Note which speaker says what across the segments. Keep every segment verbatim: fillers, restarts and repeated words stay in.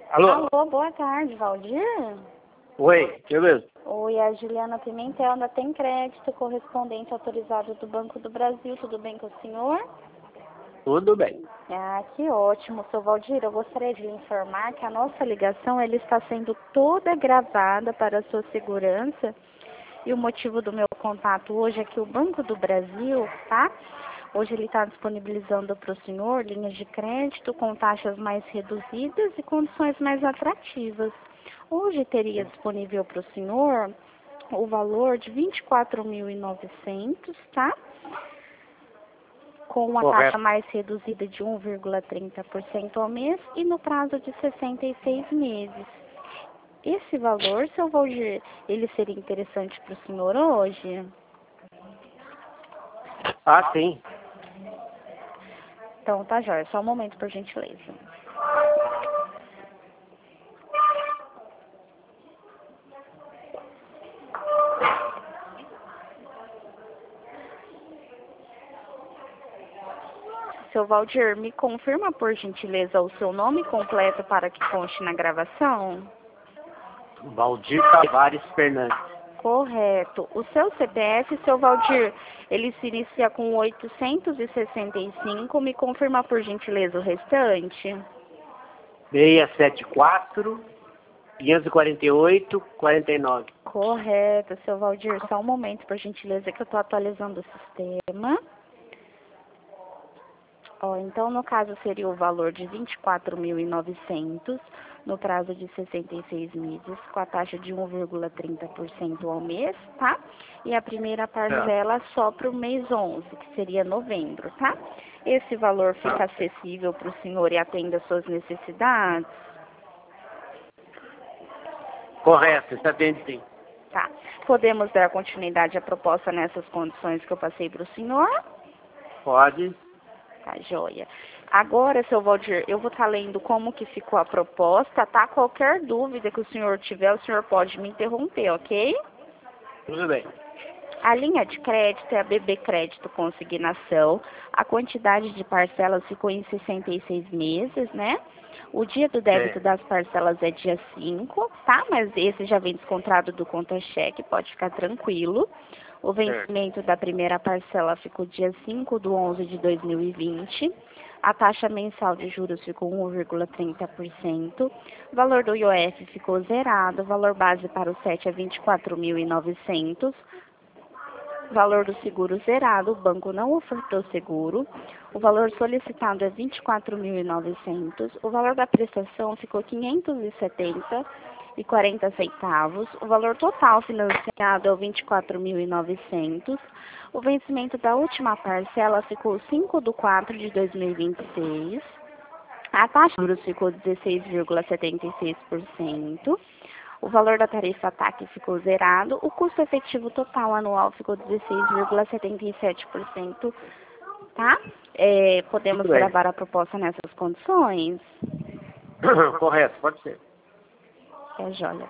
Speaker 1: Alô?
Speaker 2: Alô, boa tarde, Valdir?
Speaker 1: Oi, eu mesmo.
Speaker 2: Oi, a Juliana Pimentel, ainda tem crédito correspondente autorizado do Banco do Brasil, tudo bem com o senhor?
Speaker 1: Tudo bem.
Speaker 2: Ah, que ótimo, seu Valdir, eu gostaria de lhe informar que a nossa ligação ela está sendo toda gravada para a sua segurança e o motivo do meu contato hoje é que o Banco do Brasil, tá? Hoje ele está disponibilizando para o senhor linhas de crédito com taxas mais reduzidas e condições mais atrativas. Hoje teria disponível para o senhor o valor de vinte e quatro mil e novecentos, tá? Com uma
Speaker 1: Correto.
Speaker 2: taxa mais reduzida de um vírgula trinta por cento ao mês e no prazo de sessenta e seis meses. Esse valor, seu Valdir, ele seria interessante para o senhor hoje?
Speaker 1: Ah, sim.
Speaker 2: Então, tá, Jorge. Só um momento, por gentileza. Seu Valdir, me confirma, por gentileza, o seu nome completo para que conste na gravação?
Speaker 1: Valdir Tavares Fernandes.
Speaker 2: Correto. O seu C P F, seu Valdir, ele se inicia com oitocentos e sessenta e cinco. Me confirma, por gentileza, o restante?
Speaker 1: seiscentos e setenta e quatro, quinhentos e quarenta e oito, quarenta e nove.
Speaker 2: Correto, seu Valdir. Só um momento, por gentileza, que eu estou atualizando o sistema. Ó, então, no caso, seria o valor de vinte e quatro mil e novecentos no prazo de sessenta e seis meses, com a taxa de um vírgula trinta por cento ao mês, tá? E a primeira parcela só para o mês onze, que seria novembro, tá? Esse valor fica acessível para o senhor e atende às suas necessidades?
Speaker 1: Correto, está bem sim.
Speaker 2: Tá. Podemos dar continuidade à proposta nessas condições que eu passei para o senhor?
Speaker 1: Pode.
Speaker 2: Tá, joia. Agora, seu Valdir, eu vou estar lendo como que ficou a proposta, tá? Qualquer dúvida que o senhor tiver, o senhor pode me interromper, ok?
Speaker 1: Tudo bem.
Speaker 2: A linha de crédito é a B B Crédito Consignação. A quantidade de parcelas ficou em sessenta e seis meses, né? O dia do débito
Speaker 1: É.
Speaker 2: das parcelas é dia cinco, tá? Mas esse já vem descontado do conta-cheque, pode ficar tranquilo. O vencimento da primeira parcela ficou dia cinco de onze de dois mil e vinte. A taxa mensal de juros ficou um vírgula trinta por cento. O valor do I O F ficou zerado. O valor base para o S E T é vinte e quatro mil e novecentos. Valor do seguro zerado, o banco não ofertou seguro. O valor solicitado é vinte e quatro mil e novecentos. O valor da prestação ficou quinhentos e setenta e quarenta centavos. O valor total financiado é o vinte e quatro mil e novecentos. O vencimento da última parcela ficou cinco de quatro de dois mil e vinte e seis. A taxa de juros ficou dezesseis vírgula setenta e seis por cento. O valor da tarifa T A C ficou zerado. O custo efetivo total anual ficou dezesseis vírgula setenta e sete por cento. Tá? É, podemos
Speaker 1: Tudo bem.
Speaker 2: gravar a proposta nessas condições?
Speaker 1: Correto, pode ser.
Speaker 2: É joia.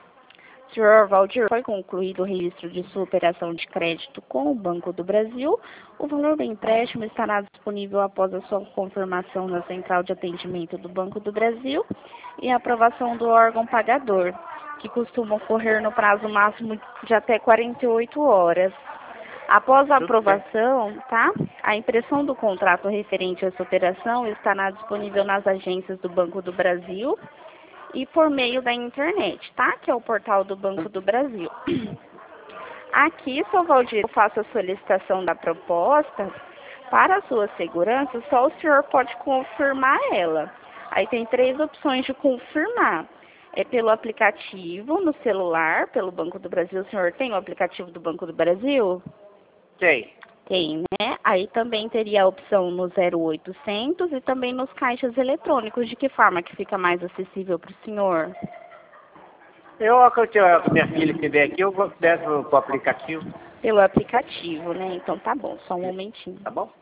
Speaker 2: Senhor Valdir, foi concluído o registro de sua operação de crédito com o Banco do Brasil. O valor do empréstimo estará disponível após a sua confirmação na central de atendimento do Banco do Brasil e a aprovação do órgão pagador, que costuma ocorrer no prazo máximo de até quarenta e oito horas. Após a aprovação, tá? A impressão do contrato referente a essa operação estará disponível nas agências do Banco do Brasil e por meio da internet, tá? Que é o portal do Banco do Brasil. Aqui, seu Valdir, eu faço a solicitação da proposta. Para a sua segurança, só o senhor pode confirmar ela. Aí tem três opções de confirmar. É pelo aplicativo, no celular, pelo Banco do Brasil. O senhor tem o aplicativo do Banco do Brasil?
Speaker 1: Tem.
Speaker 2: Tem, né? Aí também teria a opção no zero oitocentos e também nos caixas eletrônicos. De que forma que fica mais acessível para o senhor?
Speaker 1: Eu, a que eu- a minha filha estiver aqui, eu vou peço para o aplicativo.
Speaker 2: Pelo aplicativo, né? Então tá bom, só um momentinho.
Speaker 1: Tá bom?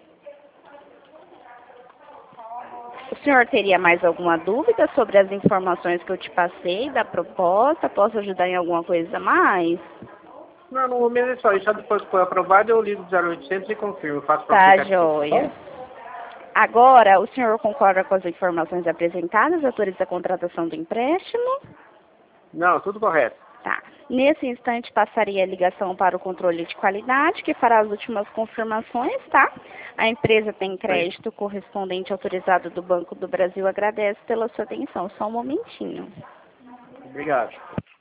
Speaker 2: O senhor teria mais alguma dúvida sobre as informações que eu te passei da proposta? Posso ajudar em alguma coisa a mais?
Speaker 1: Não, no momento é só isso. Só depois que for aprovado, eu ligo do zero oitocentos e confirmo. Faço para o
Speaker 2: Tá,
Speaker 1: aplicativo.
Speaker 2: joia. Agora, o senhor concorda com as informações apresentadas, autoriza a contratação do empréstimo?
Speaker 1: Não, tudo correto.
Speaker 2: Tá. Nesse instante, passaria a ligação para o controle de qualidade, que fará as últimas confirmações, tá? A empresa tem crédito correspondente autorizado do Banco do Brasil. Agradece pela sua atenção. Só um momentinho.
Speaker 1: Obrigado.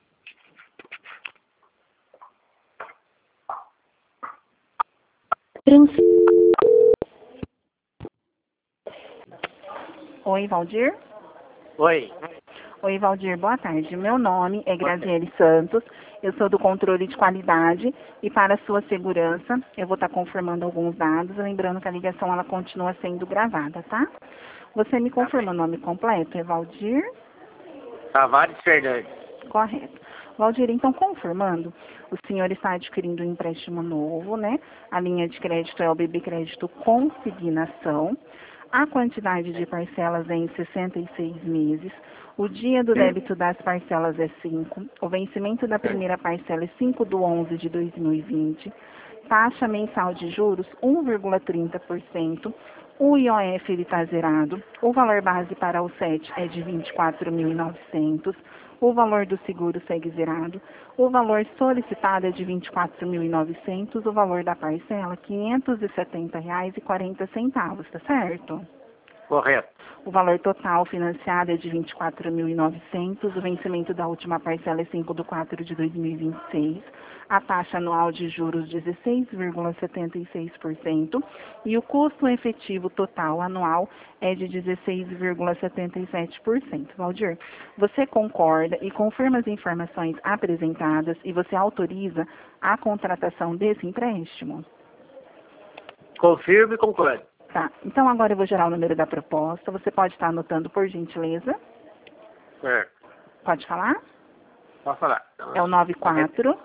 Speaker 3: Oi, Valdir?
Speaker 1: Oi.
Speaker 3: Oi, Valdir, boa tarde. Meu nome é Graziele Santos, eu sou do controle de qualidade e para a sua segurança eu vou estar confirmando alguns dados, lembrando que a ligação ela continua sendo gravada, tá? Você me confirma o nome completo? É Valdir?
Speaker 1: Tavares Fernandes.
Speaker 3: Correto. Valdir, então confirmando, o senhor está adquirindo um empréstimo novo, né? A linha de crédito é o B B Crédito Consignação. A quantidade de parcelas é em sessenta e seis meses. O dia do débito das parcelas é cinco. O vencimento da primeira parcela é cinco de onze de dois mil e vinte. Taxa mensal de juros um vírgula trinta por cento. O I O F está zerado. O valor base para o S E T é de vinte e quatro mil e novecentos. O valor do seguro segue zerado. O valor solicitado é de vinte e quatro mil e novecentos. O valor da parcela quinhentos e setenta reais e quarenta centavos, tá certo?
Speaker 1: Correto.
Speaker 3: O valor total financiado é de vinte e quatro mil e novecentos. O vencimento da última parcela é cinco de quatro de dois mil e vinte e seis. A taxa anual de juros dezesseis vírgula setenta e seis por cento e o custo efetivo total anual é de dezesseis vírgula setenta e sete por cento. Valdir, você concorda e confirma as informações apresentadas e você autoriza a contratação desse empréstimo?
Speaker 1: Confirmo e concordo.
Speaker 3: Tá, então agora eu vou gerar o número da proposta. Você pode estar anotando, por gentileza.
Speaker 1: Certo.
Speaker 3: Pode falar?
Speaker 1: Pode falar.
Speaker 3: É o nove quatro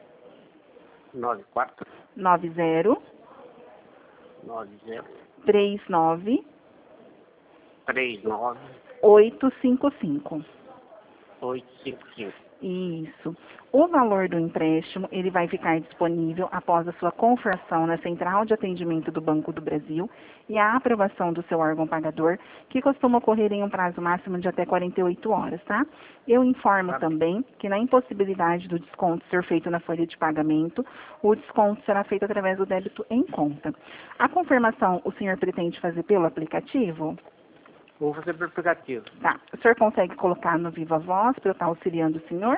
Speaker 1: nove quatro
Speaker 3: nove zero
Speaker 1: nove zero
Speaker 3: três nove
Speaker 1: três nove
Speaker 3: oito cinco cinco.
Speaker 1: oito cinco cinco.
Speaker 3: Isso. O valor do empréstimo, ele vai ficar disponível após a sua confirmação na Central de Atendimento do Banco do Brasil e a aprovação do seu órgão pagador, que costuma ocorrer em um prazo máximo de até quarenta e oito horas, tá? Eu informo também que na impossibilidade do desconto ser feito na folha de pagamento, o desconto será feito através do débito em conta. A confirmação o senhor pretende fazer pelo aplicativo?
Speaker 1: Vou fazer por aplicativo.
Speaker 3: Tá. O senhor consegue colocar no Viva Voz para eu estar auxiliando o senhor?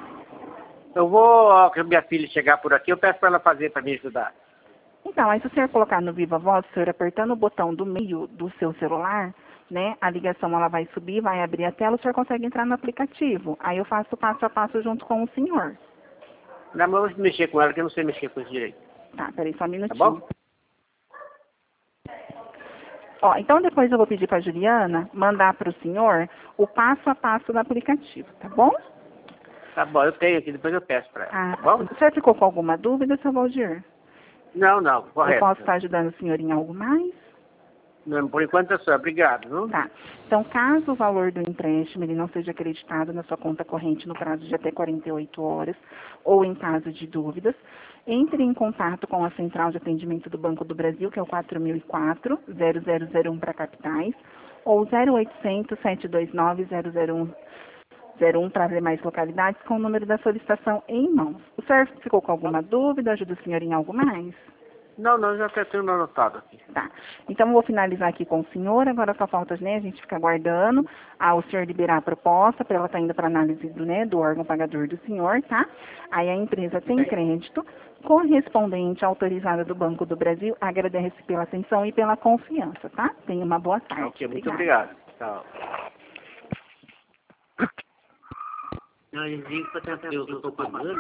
Speaker 1: Eu vou, ó, que minha filha chegar por aqui, eu peço para ela fazer para me ajudar.
Speaker 3: Então, aí se o senhor colocar no Viva Voz, o senhor apertando o botão do meio do seu celular, né, a ligação ela vai subir, vai abrir a tela, o senhor consegue entrar no aplicativo. Aí eu faço passo a passo junto com o senhor.
Speaker 1: Não, mas eu vou mexer com ela, que eu não sei mexer com isso direito.
Speaker 3: Tá, peraí só um minutinho.
Speaker 1: Tá bom?
Speaker 3: Ó, então depois eu vou pedir para a Juliana mandar para o senhor o passo a passo do aplicativo, tá bom?
Speaker 1: Tá bom, eu tenho aqui, depois eu peço para ela.
Speaker 3: Ah,
Speaker 1: Tá bom?
Speaker 3: o senhor ficou com alguma dúvida, seu Valdir?
Speaker 1: Não, não, correto.
Speaker 3: Eu posso estar ajudando o senhor em algo mais?
Speaker 1: Não, por enquanto é só. Obrigado, viu?
Speaker 3: Tá. Então, caso o valor do empréstimo ele não seja acreditado na sua conta corrente no prazo de até quarenta e oito horas, ou em caso de dúvidas, entre em contato com a Central de Atendimento do Banco do Brasil, que é o quatro mil e quatro, zero zero zero um para capitais, ou zero oitocentos, sete dois nove, zero zero um zero um para demais localidades, com o número da solicitação em mãos. O senhor ficou com alguma dúvida? Ajuda o senhor em algo mais?
Speaker 1: Não, não, já até tenho anotado aqui.
Speaker 3: Tá. Então, eu vou finalizar aqui com o senhor. Agora só falta, né, a gente fica aguardando ao senhor liberar a proposta, para ela estar indo para análise do, né, do órgão pagador do senhor, tá? Aí a empresa tem crédito correspondente autorizada do Banco do Brasil. Agradece pela atenção e pela confiança, tá? Tenha uma boa tarde.
Speaker 1: Ok, muito obrigado. Tchau. Não, eu digo para eu estou pagando.